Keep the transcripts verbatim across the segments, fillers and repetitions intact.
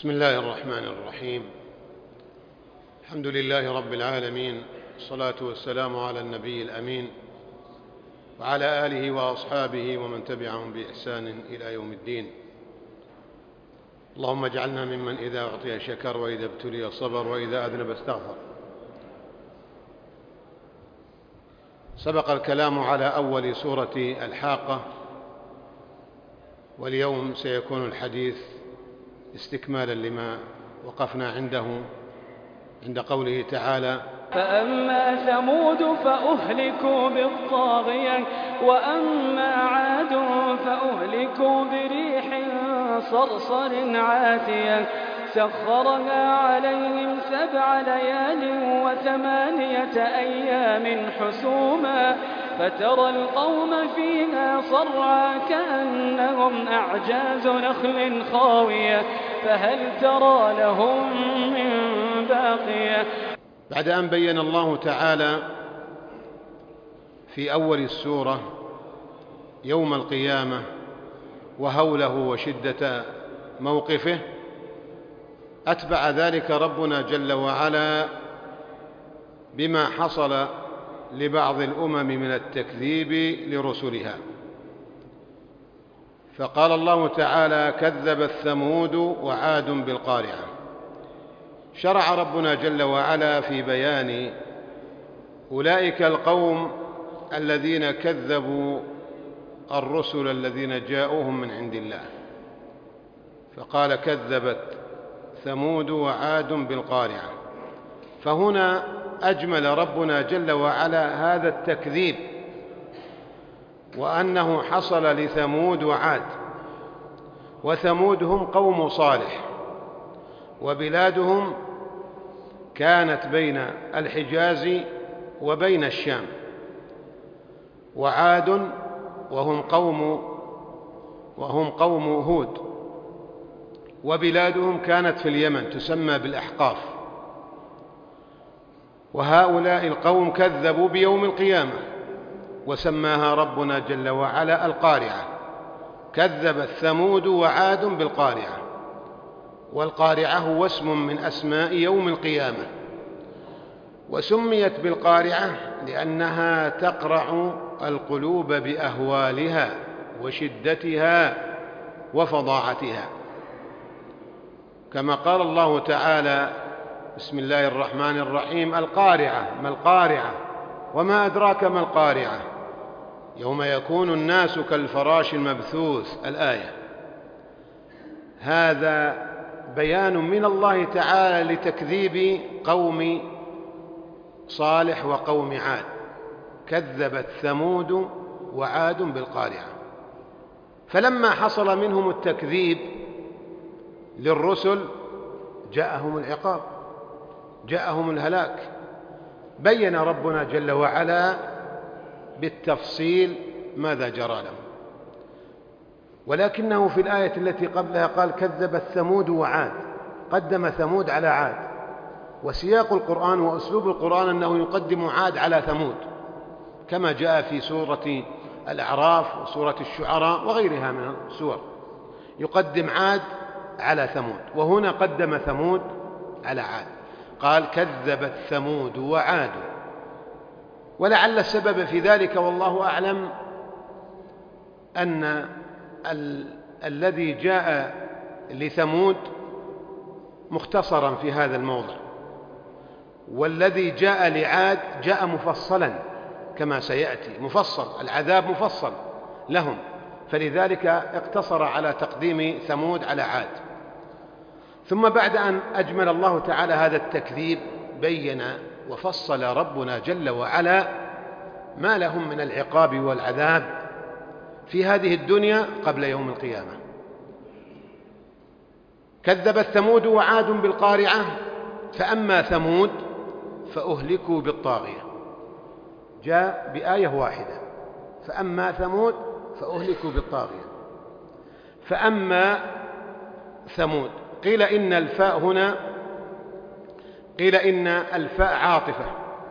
بسم الله الرحمن الرحيم. الحمد لله رب العالمين، والصلاة والسلام على النبي الأمين وعلى آله وأصحابه ومن تبعهم بإحسان إلى يوم الدين. اللهم اجعلنا ممن إذا أعطي شكر، وإذا ابتلي صبر، وإذا أذنب استغفر. سبق الكلام على أول سورة الحاقة، واليوم سيكون الحديث استكمالا لما وقفنا عنده عند قوله تعالى: فأما ثمود فأهلكوا بالطاغية، وأما عاد فأهلكوا بريح صرصر عاتية سخرها عليهم سبع ليال وثمانية أيام حسوما، فترى القوم فيها صرعى كأنهم أعجاز نخل خاوية، فهل ترى لهم من باقية. بعد أن بين الله تعالى في أول السورة يوم القيامة وهوله وشدة موقفه، أتبع ذلك ربنا جل وعلا بما حصل لبعض الأمم من التكذيب لرسلها، فقال الله تعالى: كذبت ثمود وعاد بالقارعة. شرع ربنا جل وعلا في بيان أولئك القوم الذين كذبوا الرسل الذين جاءوهم من عند الله، فقال: كذبت ثمود وعاد بالقارعة. فهنا أجمل ربنا جل وعلا هذا التكذيب، وأنه حصل لثمود وعاد. وثمود هم قوم صالح، وبلادهم كانت بين الحجاز وبين الشام. وعاد وهم قوم وهم قوم هود، وبلادهم كانت في اليمن تسمى بالأحقاف. وهؤلاء القوم كذبوا بيوم القيامة، وسماها ربنا جل وعلا القارعة. كذبت ثمود وعاد بالقارعة، والقارعة هو اسم من أسماء يوم القيامة، وسميت بالقارعة لأنها تقرع القلوب بأهوالها وشدتها وفظاعتها، كما قال الله تعالى: بسم الله الرحمن الرحيم: القارعة. ما القارعة؟ وما أدراك ما القارعة؟ يوم يكون الناس كالفراش المبثوث. الآية. هذا بيان من الله تعالى لتكذيب قوم صالح وقوم عاد. كذبت ثمود وعاد بالقارعة. فلما حصل منهم التكذيب للرسل جاءهم العقاب، جاءهم الهلاك. بين ربنا جل وعلا بالتفصيل ماذا جرى لهم، ولكنه في الآية التي قبلها قال: كذبت ثمود وعاد، قدم ثمود على عاد. وسياق القرآن وأسلوب القرآن أنه يقدم عاد على ثمود، كما جاء في سورة الأعراف وسورة الشعراء وغيرها من السور، يقدم عاد على ثمود. وهنا قدم ثمود على عاد، قال: كذبت ثمود وعاد. ولعل السبب في ذلك والله أعلم أن ال... الذي جاء لثمود مختصرا في هذا الموضع، والذي جاء لعاد جاء مفصلا كما سيأتي، مفصل، العذاب مفصل لهم، فلذلك اقتصر على تقديم ثمود على عاد. ثم بعد أن أجمل الله تعالى هذا التكذيب بين وفصل ربنا جل وعلا ما لهم من العقاب والعذاب في هذه الدنيا قبل يوم القيامة. كذبت ثمود وعاد بالقارعة، فأما ثمود فأهلكوا بالطاغية. جاء بآية واحدة: فأما ثمود فأهلكوا بالطاغية. فأما ثمود، قيل إن الفاء هنا قيل إن الفاء عاطفة،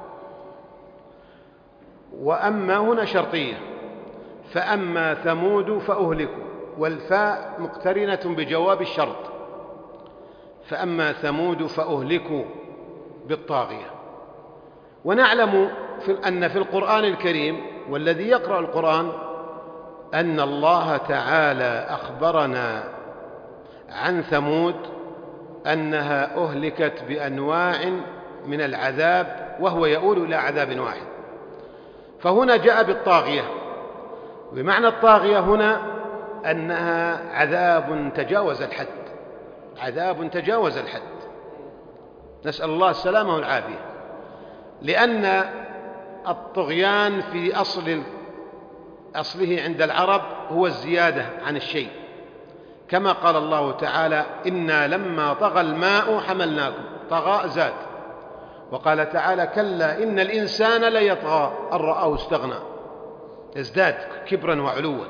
وأما هنا شرطية. فأما ثمود فأهلكوا، والفاء مقترنة بجواب الشرط، فأما ثمود فأهلكوا بالطاغية. ونعلم في أن في القرآن الكريم والذي يقرأ القرآن أن الله تعالى أخبرنا عن ثمود أنها أهلكت بأنواع من العذاب وهو يؤول إلى عذاب واحد. فهنا جاء بالطاغية، بمعنى الطاغية هنا أنها عذاب تجاوز الحد، عذاب تجاوز الحد، نسأل الله السلامة والعافية. لأن الطغيان في أصل أصله عند العرب هو الزيادة عن الشيء، كما قال الله تعالى إنا لما طغى الماء حملناكم، طغى زاد. وقال تعالى كلا إن الإنسان ليطغى أن رآه استغنى، ازداد كبرا وعلوا.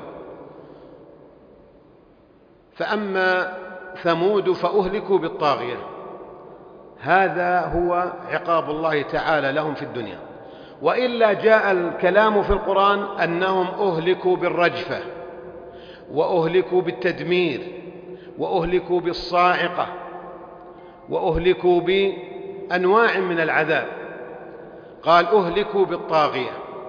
فأما ثمود فأهلكوا بالطاغية، هذا هو عقاب الله تعالى لهم في الدنيا. وإلا جاء الكلام في القرآن أنهم أهلكوا بالرجفة، وأهلكوا بالتدمير، وأهلكوا بالصاعقة، وأهلكوا بأنواع من العذاب. قال أهلكوا بالطاغية،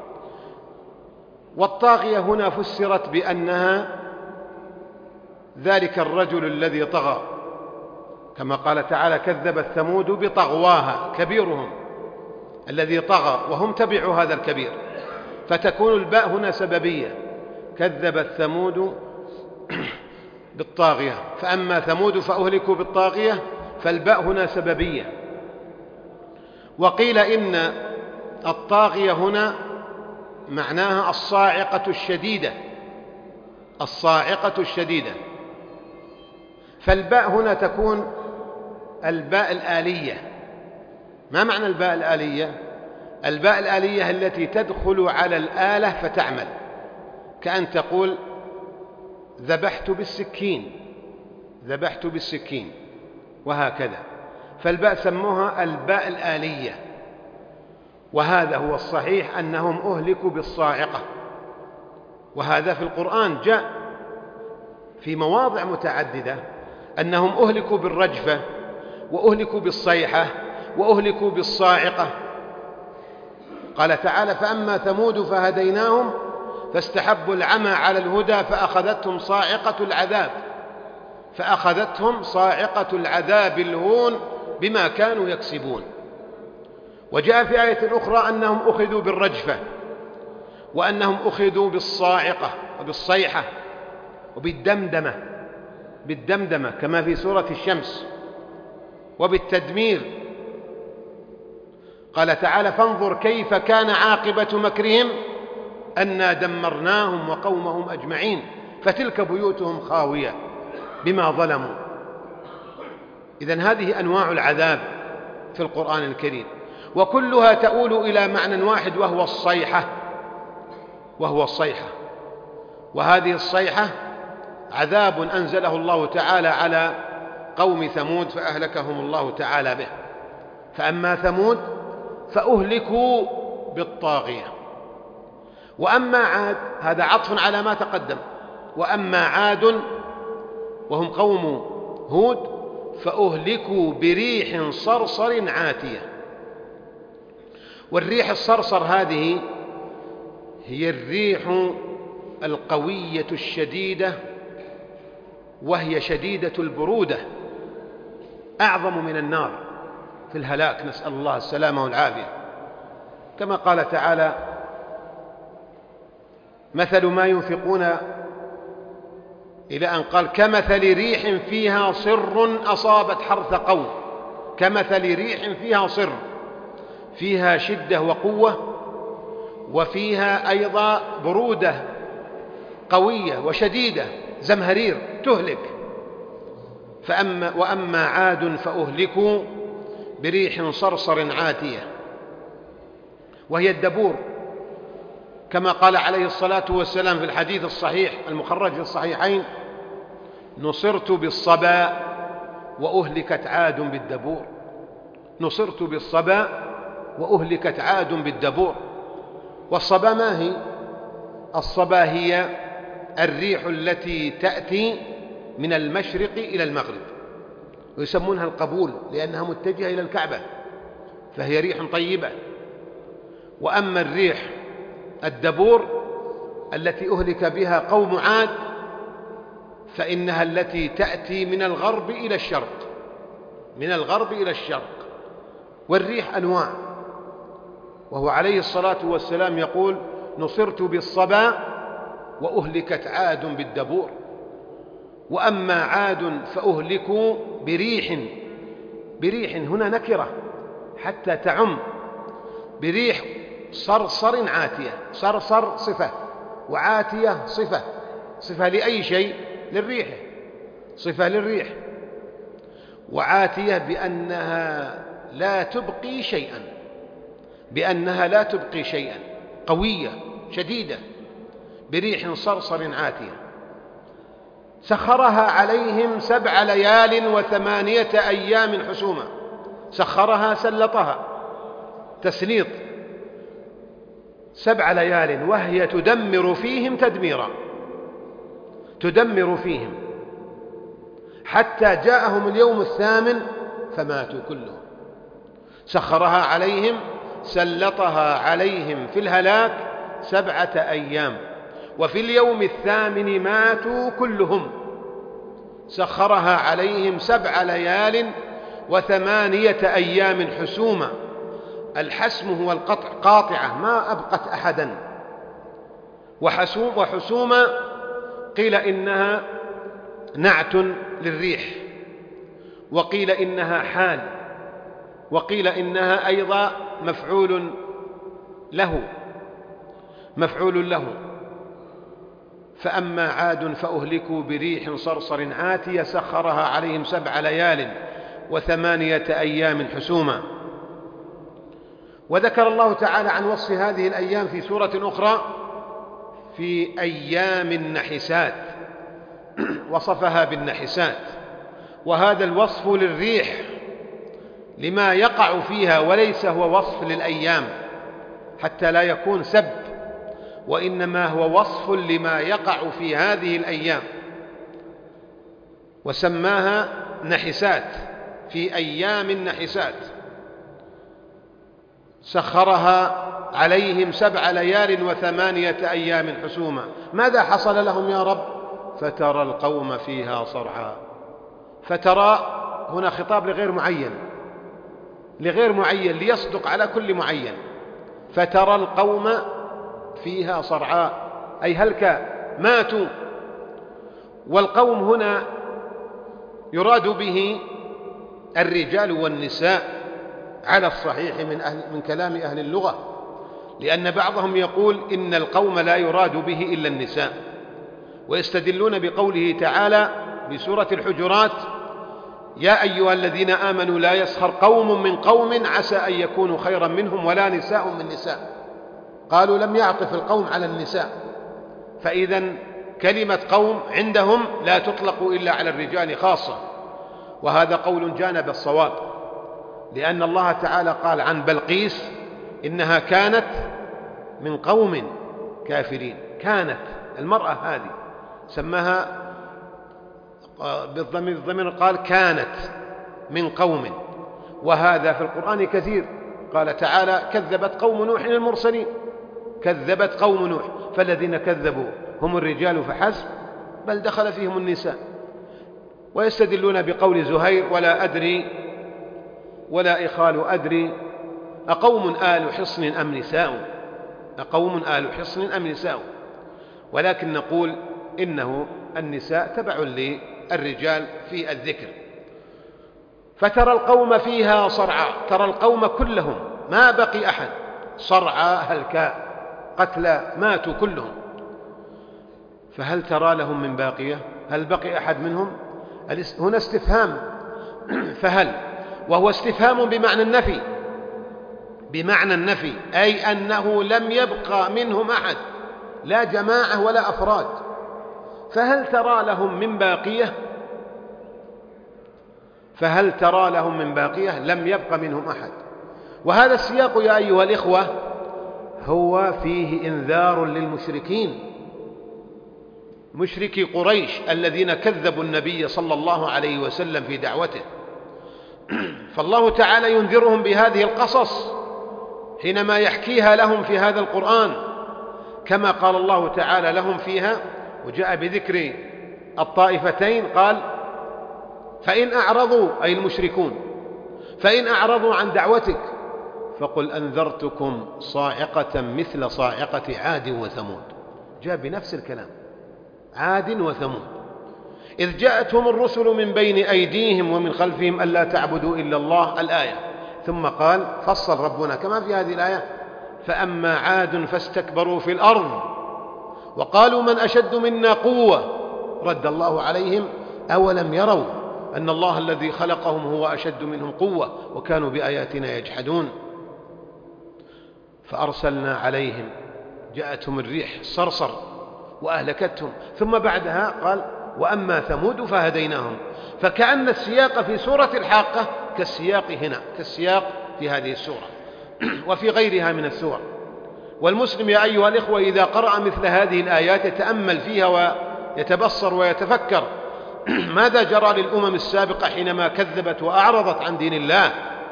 والطاغية هنا فسرت بأنها ذلك الرجل الذي طغى، كما قال تعالى كذبت ثمود بطغواها، كبيرهم الذي طغى وهم تبعوا هذا الكبير، فتكون الباء هنا سببية، كذبت ثمود بالطاغية. فأما ثمود فأهلكوا بالطاغية، فالباء هنا سببية. وقيل إن الطاغية هنا معناها الصاعقة الشديدة، الصاعقة الشديدة. فالباء هنا تكون الباء الآلية. ما معنى الباء الآلية؟ الباء الآلية التي تدخل على الآلة فتعمل، كأن تقول ذبحت بالسكين، ذبحت بالسكين، وهكذا. فالباء سموها الباء الآلية. وهذا هو الصحيح أنهم أهلكوا بالصاعقة، وهذا في القرآن جاء في مواضع متعددة أنهم أهلكوا بالرجفة، وأهلكوا بالصيحة، وأهلكوا بالصاعقة. قال تعالى فأما ثمود فهديناهم فاستحبوا العمى على الهدى فأخذتهم صاعقة العذاب، فأخذتهم صاعقة العذاب الهون بما كانوا يكسبون. وجاء في آية أخرى أنهم أخذوا بالرجفة، وأنهم أخذوا بالصاعقة وبالصيحة وبالدمدمة، بالدمدمة كما في سورة الشمس، وبالتدمير. قال تعالى فانظر كيف كان عاقبة مكرهم أنا دمرناهم وقومهم أجمعين فتلك بيوتهم خاوية بما ظلموا. إذن هذه أنواع العذاب في القرآن الكريم، وكلها تؤول إلى معنى واحد وهو الصيحة، وهو الصيحة. وهذه الصيحة عذاب أنزله الله تعالى على قوم ثمود فأهلكهم الله تعالى به. فأما ثمود فأهلكوا بالطاغية. وأما عاد، هذا عطف على ما تقدم، وأما عاد وهم قوم هود فأهلكوا بريح صرصر عاتية. والريح الصرصر هذه هي الريح القوية الشديدة، وهي شديدة البرودة، أعظم من النار في الهلاك، نسأل الله السلامة والعافية. كما قال تعالى مثل ما ينفقون، إلى أن قال كمثل ريح فيها صر أصابت حرث قوم، كمثل ريح فيها صر، فيها شدة وقوة، وفيها أيضا برودة قوية وشديدة، زمهرير تهلك. فأما وأما عاد فأهلكوا بريح صرصر عاتية، وهي الدبور، كما قال عليه الصلاة والسلام في الحديث الصحيح المخرج في الصحيحين نصرت بالصبا وأهلكت عاد بالدبور، نصرت بالصبا وأهلكت عاد بالدبور. والصبا ما هي؟ الصبا هي الريح التي تأتي من المشرق إلى المغرب، ويسمونها القبول لأنها متجهة إلى الكعبة، فهي ريح طيبة. وأما الريح الدبور التي أهلك بها قوم عاد فإنها التي تأتي من الغرب إلى الشرق، من الغرب إلى الشرق. والريح أنواع، وهو عليه الصلاة والسلام يقول: نصرت بالصبا وأهلكت عاد بالدبور. وأما عاد فأهلكوا بريح، بريح هنا نكرة حتى تعم، بريح صرصر عاتية. صرصر صفة وعاتية صفة، صفة لأي شيء؟ للريح، صفة للريح. وعاتية بأنها لا تبقي شيئا، بأنها لا تبقي شيئا، قوية شديدة، بريح صرصر عاتية. سخرها عليهم سبع ليال وثمانية أيام حسوما. سخرها سلطها، تسليط، سبع ليال وهي تدمر فيهم تدميرا، تدمر فيهم حتى جاءهم اليوم الثامن فماتوا كلهم. سخرها عليهم، سلطها عليهم في الهلاك سبعة أيام، وفي اليوم الثامن ماتوا كلهم. سخرها عليهم سبع ليال وثمانية أيام حسوما. الحسم هو القطع، قاطعة ما أبقت أحدا. وحسوم وحسوما قيل إنها نعت للريح، وقيل إنها حال، وقيل إنها أيضا مفعول له، مفعول له. فأما عاد فأهلكوا بريح صرصر عاتية سخرها عليهم سبع ليال وثمانية أيام حسوما. وذكر الله تعالى عن وصف هذه الأيام في سورة أخرى في أيام النحسات، وصفها بالنحسات. وهذا الوصف للريح لما يقع فيها، وليس هو وصف للأيام حتى لا يكون سب، وإنما هو وصف لما يقع في هذه الأيام. وسماها نحسات، في أيام النحسات. سخرها عليهم سبع ليال وثمانية أيام حسوما. ماذا حصل لهم يا رب؟ فترى القوم فيها صرعى. فترى هنا خطاب لغير معين، لغير معين ليصدق على كل معين. فترى القوم فيها صرعى أي هلك، ماتوا. والقوم هنا يراد به الرجال والنساء على الصحيح من, أهل من كلام أهل اللغة، لأن بعضهم يقول إن القوم لا يراد به إلا النساء، ويستدلون بقوله تعالى بسورة الحجرات: يا أيها الذين آمنوا لا يسخر قوم من قوم عسى أن يكونوا خيرا منهم ولا نساء من نساء. قالوا لم يعطف القوم على النساء، فإذا كلمة قوم عندهم لا تطلق إلا على الرجال خاصة. وهذا قول جانب الصواب، لأن الله تعالى قال عن بلقيس إنها كانت من قوم كافرين. كانت المرأة هذه سماها بالضمير، الضمير قال كانت من قوم. وهذا في القرآن كثير، قال تعالى: كذبت قوم نوح المرسلين. كذبت قوم نوح، فالذين كذبوا هم الرجال فحسب، بل دخل فيهم النساء. ويستدلون بقول زهير: ولا أدري ولا إخال أدري أقوم آل حصن أم نساء، أقوم آل حصن أم نساء. ولكن نقول إنه النساء تبع للرجال في الذكر. فترى القوم فيها صرعى، ترى القوم كلهم ما بقي أحد، صرعى هلكاء، قتلى، ماتوا كلهم. فهل ترى لهم من باقية؟ هل بقي أحد منهم؟ هنا استفهام فهل، وهو استفهام بمعنى النفي، بمعنى النفي، أي أنه لم يبقى منهم أحد، لا جماعة ولا أفراد. فهل ترى لهم من باقية؟ فهل ترى لهم من باقية؟ لم يبق منهم أحد. وهذا السياق يا أيها الإخوة هو فيه إنذار للمشركين، مشركي قريش الذين كذبوا النبي صلى الله عليه وسلم في دعوته. فالله تعالى ينذرهم بهذه القصص حينما يحكيها لهم في هذا القرآن، كما قال الله تعالى لهم فيها، وجاء بذكر الطائفتين قال: فإن أعرضوا، أي المشركون، فإن أعرضوا عن دعوتك فقل أنذرتكم صاعقة مثل صاعقة عاد وثمود. جاء بنفس الكلام، عاد وثمود، إذ جاءتهم الرسل من بين أيديهم ومن خلفهم ألا تعبدوا إلا الله، الآية. ثم قال فصل ربنا كما في هذه الآية: فأما عاد فاستكبروا في الأرض وقالوا من أشد منا قوة، رد الله عليهم: أولم يروا أن الله الذي خلقهم هو أشد منهم قوة وكانوا بآياتنا يجحدون. فأرسلنا عليهم، جاءتهم الريح صرصر وأهلكتهم. ثم بعدها قال: وأما ثمود فهديناهم. فكأن السياق في سورة الحاقة كالسياق هنا، كالسياق في هذه السورة وفي غيرها من السور. والمسلم يا أيها الإخوة إذا قرأ مثل هذه الآيات يتأمل فيها ويتبصر ويتفكر ماذا جرى للأمم السابقة حينما كذبت وأعرضت عن دين الله.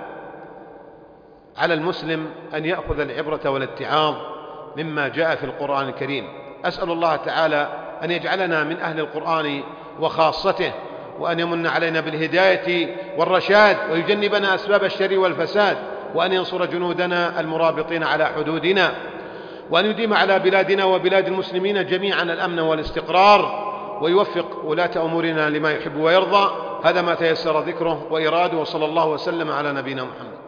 على المسلم أن يأخذ العبرة والاتعاظ مما جاء في القرآن الكريم. أسأل الله تعالى أن يجعلنا من أهل القرآن وخاصته، وأن يمن علينا بالهداية والرشاد، ويجنبنا أسباب الشر والفساد، وأن ينصر جنودنا المرابطين على حدودنا، وأن يديم على بلادنا وبلاد المسلمين جميعا الأمن والاستقرار، ويوفق ولاة أمورنا لما يحب ويرضى. هذا ما تيسر ذكره وإراده، وصلى الله وسلم على نبينا محمد.